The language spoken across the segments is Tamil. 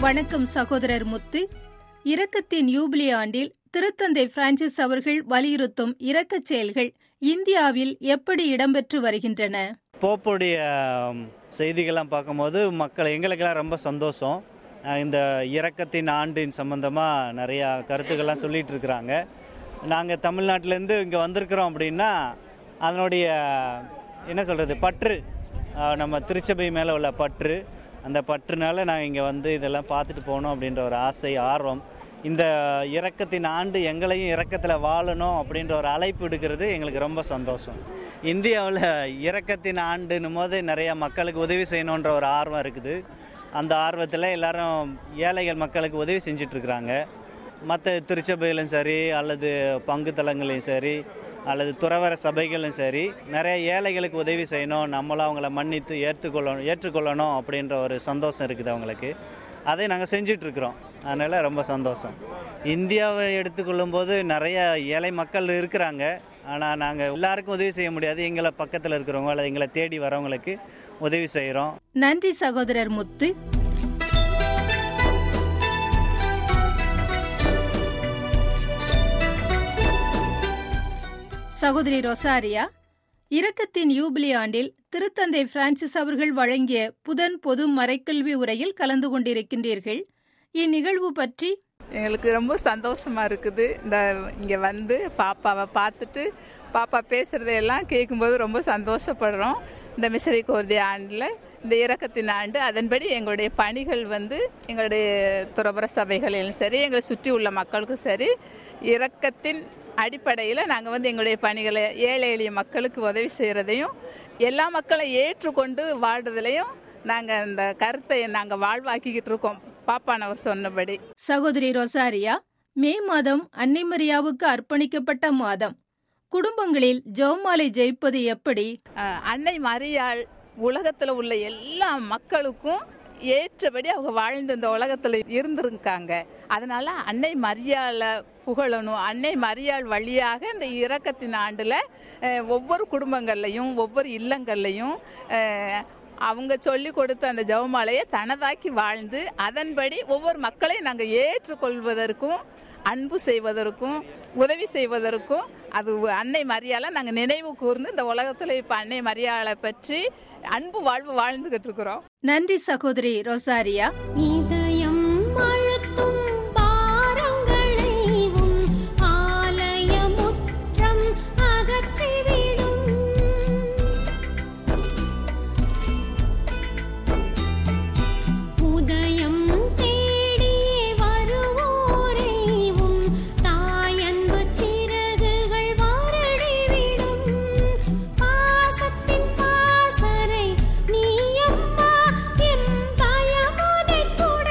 வணக்கம் சகோதரர் முத்து. இரக்கத்தின் யூபிலி ஆண்டில் திருத்தந்தை பிரான்சிஸ் அவர்கள் வலியுறுத்தும் இரக்கச் செயல்கள் இந்தியாவில் எப்படி இடம்பெற்று வருகின்றன? போப்புடைய செய்திகள்லாம் பார்க்கும்போது எங்களுக்கெல்லாம் ரொம்ப சந்தோஷம். இந்த இரக்கத்தின் ஆண்டின் சம்பந்தமாக நிறையா கருத்துக்கள்லாம் சொல்லிகிட்டு இருக்கிறாங்க. நாங்கள் தமிழ்நாட்டிலேருந்து இங்கே வந்திருக்கிறோம் அப்படின்னா அதனுடைய என்ன சொல்கிறது பற்று, நம்ம திருச்சபை மேலே உள்ள பற்று, அந்த பற்றுனால நாங்கள் இங்கே வந்து இதெல்லாம் பார்த்துட்டு போகணும் அப்படின்ற ஒரு ஆசை, ஆர்வம். இந்த இரக்கத்தின் ஆண்டு எங்களையும் இரக்கத்தில் வாழணும் அப்படின்ற ஒரு அழைப்பு எடுக்கிறது எங்களுக்கு ரொம்ப சந்தோஷம். இந்தியாவில் இரக்கத்தின் ஆண்டுன்னும் போது நிறையா மக்களுக்கு உதவி செய்யணுன்ற ஒரு ஆர்வம் இருக்குது. அந்த ஆர்வத்தில் எல்லாரும் ஏழைகள் மக்களுக்கு உதவி செஞ்சிட்ருக்குறாங்க. மற்ற திருச்சபைகளும் சரி, அல்லது பங்கு தலங்களையும் சரி, அல்லது துறவர சபைகளும் சரி, நிறைய ஏழைகளுக்கு உதவி செய்யணும், நம்மளும் அவங்கள மன்னித்து ஏற்றுக்கொள்ளணும் அப்படின்ற ஒரு சந்தோஷம் இருக்குது அவங்களுக்கு. அதை நாங்கள் செஞ்சிட்ருக்குறோம். அதனால் ரொம்ப சந்தோஷம். இந்தியாவை எடுத்துக்கொள்ளும் போது நிறைய ஏழை மக்கள் இருக்கிறாங்க. ஆனால் நாங்கள் எல்லாருக்கும் உதவி செய்ய முடியாது. எங்களை பக்கத்தில் இருக்கிறவங்க அல்லது எங்களை தேடி வரவங்களுக்கு உதவி செய்கிறோம். நன்றி சகோதரர் முத்து. சகோதரி ரொசாரியா, இரக்கத்தின் யூபிலி ஆண்டில் திருத்தந்தை பிரான்சிஸ் அவர்கள் வழங்கிய புதன் பொது மறைக்கல்வி உரையில் கலந்து கொண்டிருக்கின்றீர்கள். இந்நிகழ்வு பற்றி எங்களுக்கு ரொம்ப சந்தோஷமா இருக்குது. இங்கே வந்து பாப்பாவை பார்த்துட்டு பாப்பா பேசுறதையெல்லாம் கேட்கும்போது ரொம்ப சந்தோஷப்படுறோம். இந்த மிசரிக்கோர்தி ஆண்டில், இந்த இரக்கத்தின் ஆண்டு, அதன்படி எங்களுடைய பணிகள் வந்து எங்களுடைய துறவர சபைகளிலும் சரி, எங்களை சுற்றி உள்ள மக்களுக்கும் சரி, இரக்கத்தின் அடிப்படையில் நாங்கள் வந்து எங்களுடைய பணிகளை ஏழை எளிய மக்களுக்கு உதவி செய்கிறதையும் எல்லா மக்களை ஏற்றுக்கொண்டு வாழ்றதுலையும் நாங்கள் அந்த கருத்தை நாங்கள் வாழ்வாக்கிக்கிட்டு இருக்கோம், பாப்பானவர் சொன்னபடி. சகோதரி ரொசாரியா, மே மாதம் அன்னை மரியாவுக்கு அர்ப்பணிக்கப்பட்ட மாதம். குடும்பங்களில் ஜெபமாலை ஜெயிப்பது எப்படி? அன்னை மரியாள் உலகத்தில் உள்ள எல்லா மக்களுக்கும் ஏற்றபடி அவங்க வாழ்ந்து இந்த உலகத்தில் இருந்திருக்காங்க. அதனால அன்னை மரியாளை புகழணும். அன்னை மரியாள் வழியாக இந்த இரக்கத்தின் ஆண்டில் ஒவ்வொரு குடும்பங்கள்லையும் ஒவ்வொரு இல்லங்கள்லையும் அவங்க சொல்லி கொடுத்த அந்த ஜெபமாலையை தனதாக்கி வாழ்ந்து அதன்படி ஒவ்வொரு மக்களையும் நாங்கள் ஏற்றுக்கொள்வதற்கும் அன்பு செய்வதற்கும் உதவி செய்வதற்கும் அது அன்னை மரியாளை நாங்கள் நினைவு கூர்ந்து இந்த உலகத்தில் இப்போ அன்னை மரியாளை பற்றி அன்பு வாழ்வு வாழ்ந்துகிட்டு இருக்கிறோம். நன்றி சகோதரி ரொசாரியா. கூட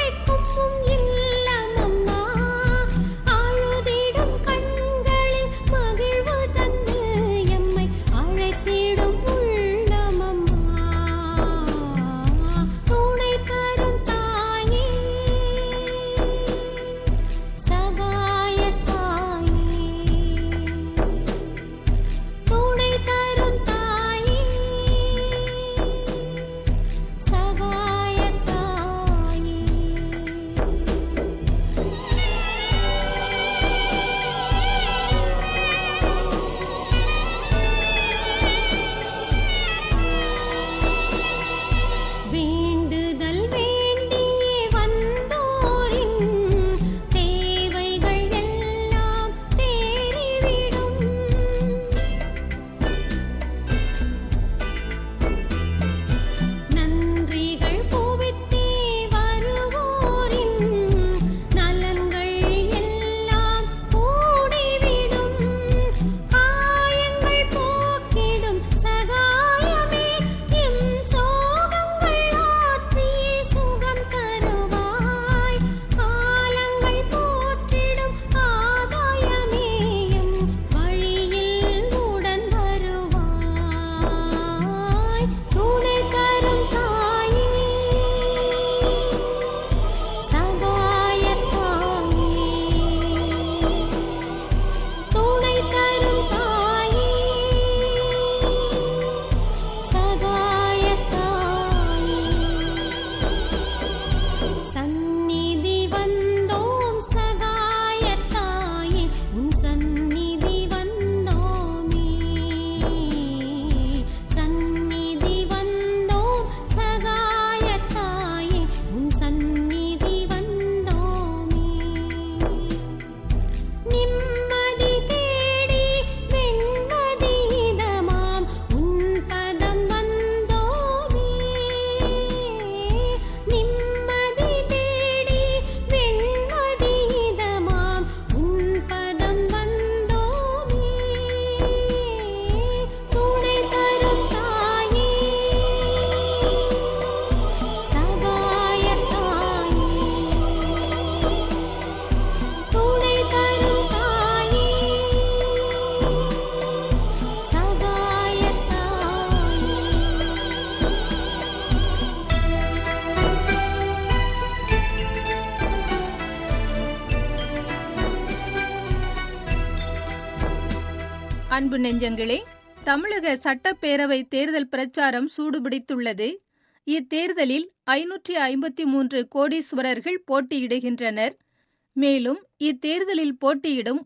அன்பு நெஞ்சங்களே, தமிழக சட்டப்பேரவை தேர்தல் பிரச்சாரம் சூடுபிடித்துள்ளது. இத்தேர்தலில் 553 கோடீஸ்வரர்கள் போட்டியிடுகின்றனர். மேலும் இத்தேர்தலில் போட்டியிடும்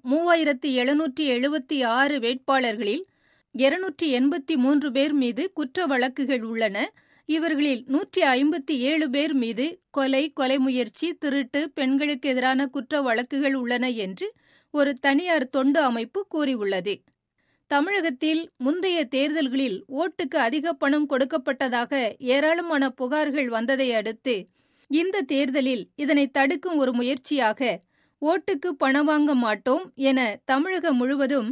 3776 வேட்பாளர்களில் 283 பேர் மீது குற்ற வழக்குகள் உள்ளன. இவர்களில் 157 பேர் மீது கொலை, கொலை முயற்சி, திருட்டு, பெண்களுக்கு எதிரான குற்ற வழக்குகள் உள்ளன என்று ஒரு தனியார் தொண்டு அமைப்பு கூறியுள்ளது. தமிழகத்தில் முந்தைய தேர்தல்களில் ஓட்டுக்கு அதிக பணம் கொடுக்கப்பட்டதாக ஏராளமான புகார்கள் வந்ததை அடுத்து இந்த தேர்தலில் இதனை தடுக்கும் ஒரு முயற்சியாக ஓட்டுக்கு பணம் வாங்க மாட்டோம் என தமிழகம் முழுவதும்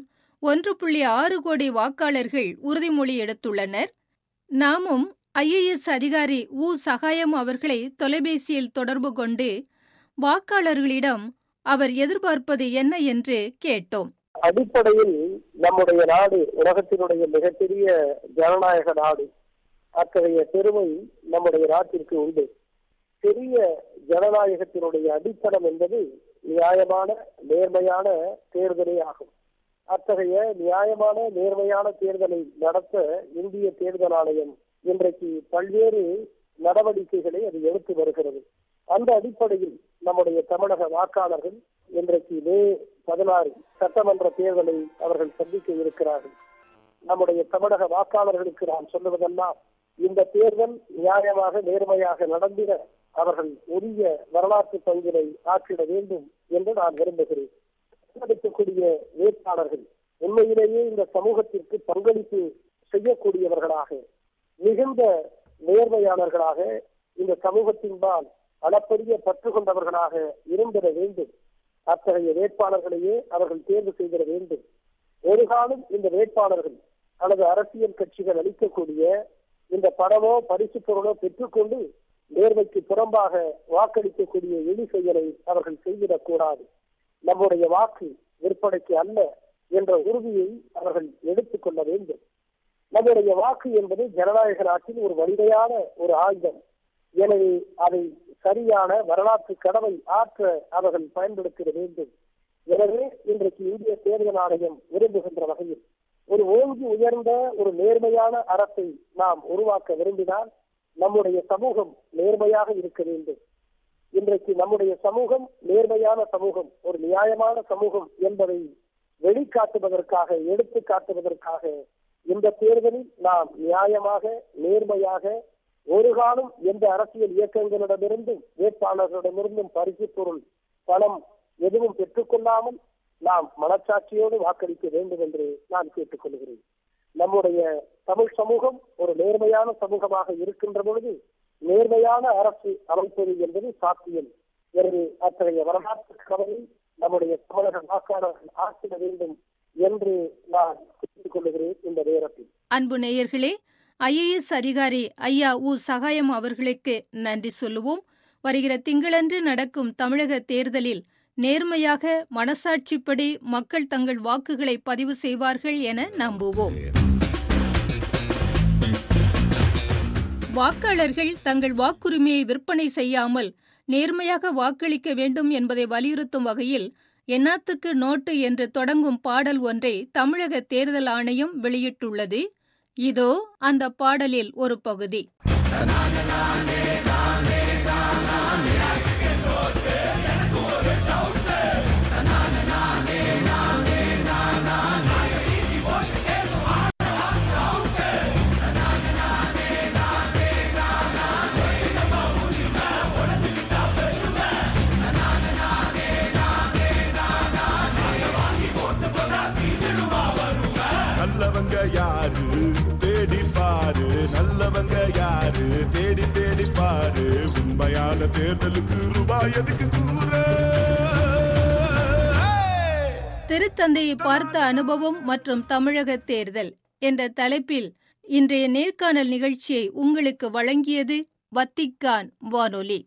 1.6 கோடி வாக்காளர்கள் உறுதிமொழி எடுத்துள்ளனர். நாமும் IAS அதிகாரி உ. சகாயம் அவர்களை தொலைபேசியில் தொடர்பு கொண்டு வாக்காளர்களிடம் அவர் எதிர்பார்ப்பது என்ன என்று கேட்டோம். அடிப்படையில் நம்முடைய நாடு உலகத்தினுடைய மிகப்பெரிய ஜனநாயக நாடு. அத்தகைய பெருமை நம்முடைய நாட்டிற்கு உண்டு. பெரிய ஜனநாயகத்தினுடைய அடித்தளம் என்பது நியாயமான நேர்மையான தேர்தலே ஆகும். அத்தகைய நியாயமான நேர்மையான தேர்தலை நடத்த இந்திய தேர்தல் ஆணையம் இன்றைக்கு பல்வேறு நடவடிக்கைகளை அது எடுத்து வருகிறது. அந்த அடிப்படையில் நம்முடைய தமிழக வாக்காளர்கள் இன்றைக்கு மே 16 சட்டமன்ற தேர்தலை அவர்கள் சந்திக்க இருக்கிறார்கள். நம்முடைய தமிழக வாக்காளர்களுக்கு நாம் சொல்லுவதெல்லாம், இந்த தேர்தல் நியாயமாக நேர்மையாக நடந்திட அவர்கள் உரிய வரலாற்று பங்கினை ஆற்றிட வேண்டும் என்று நான் விரும்புகிறேன். தேர்ந்தெடுக்கக்கூடிய வேட்பாளர்கள் உண்மையிலேயே இந்த சமூகத்திற்கு பங்களிப்பு செய்யக்கூடியவர்களாக, மிகுந்த நேர்மையாளர்களாக, இந்த சமூகத்தின்பால் அளப்பரிய பற்று கொண்டவர்களாக இருந்திட வேண்டும். அத்தகைய வேட்பாளர்களையே அவர்கள் தேர்வு செய்திட வேண்டும். ஒரு காலம் இந்த வேட்பாளர்கள் அல்லது அரசியல் கட்சிகள் அளிக்கக்கூடிய இந்த பணமோ பரிசு பொருளோ பெற்றுக்கொண்டு நேர்மைக்கு புறம்பாக வாக்களிக்கக்கூடிய எளி செயலை அவர்கள் செய்திடக்கூடாது. நம்முடைய வாக்கு விற்பனைக்கு அல்ல என்ற உறுதியை அவர்கள் எடுத்துக் கொள்ள வேண்டும். நம்முடைய வாக்கு என்பது ஜனநாயக நாட்டில் ஒரு வலிமையான ஒரு ஆயுதம். எனவே அதை சரியான வரலாற்று கடமை ஆற்ற அவர்கள் பயன்படுத்திட வேண்டும். எனவே இன்றைக்கு இந்திய தேர்தல் ஆணையம் விரும்புகின்ற வகையில் ஒரு ஓங்கி உயர்ந்த ஒரு நேர்மையான அரசை நாம் உருவாக்க விரும்பினால் நம்முடைய சமூகம் நேர்மையாக இருக்க வேண்டும். இன்றைக்கு நம்முடைய சமூகம் நேர்மையான சமூகம், ஒரு நியாயமான சமூகம் என்பதை வெளிக்காட்டுவதற்காக, எடுத்து காட்டுவதற்காக இந்த தேர்தலில் நாம் நியாயமாக நேர்மையாக ஒரு காலம் எந்த அரசியல் இயக்கங்களிடமிருந்தும் வேட்பாளர்களிடமிருந்தும் பரிசு பொருள் பணம் எதுவும் பெற்றுக்கொள்ளாமல் நாம் மனச்சாட்சியோடு வாக்களிக்க வேண்டும் என்று நான் கேட்டுக்கொள்கிறேன். நம்முடைய தமிழ் சமூகம் ஒரு நேர்மையான சமூகமாக இருக்கின்ற பொழுது நேர்மையான அரசு அமைப்பது என்பது சாத்தியம். எனவே அத்தகைய வரலாற்று கடமை நம்முடைய தமிழக வாக்காளர்கள் ஆற்றிட வேண்டும் என்று நான் கேட்டுக் கொள்கிறேன். இந்த நேரத்தில் அன்பு நேயர்களே, IAS அதிகாரி ஐயா உ. சகாயம் அவர்களுக்கு நன்றி சொல்லுவோம். வருகிற திங்களன்று நடக்கும் தமிழக தேர்தலில் நேர்மையாக மனசாட்சிப்படி மக்கள் தங்கள் வாக்குகளை பதிவு செய்வார்கள் என நம்புவோம். வாக்காளர்கள் தங்கள் வாக்குரிமையை விற்பனை செய்யாமல் நேர்மையாக வாக்களிக்க வேண்டும் என்பதை வலியுறுத்தும் வகையில் என்னாத்துக்கு நோட்டு என்று தொடங்கும் பாடல் ஒன்றை தமிழக தேர்தல் ஆணையம் வெளியிட்டுள்ளது. இதோ அந்த பாடலில் ஒரு பகுதி. நல்லவங்க யாரு தேடி பாரு, நல்லவங்க யாரு தேடி தேடி பாரு, உண்மையான தேர்தலுக்கு ரூபாய் எதுக்கு கூற. திருத்தந்தையை பார்த்த அனுபவம் மற்றும் தமிழக தேர்தல் என்ற தலைப்பில் இன்றைய நேர்காணல் நிகழ்ச்சியை உங்களுக்கு வழங்கியது வத்திக்கான் வானொலி.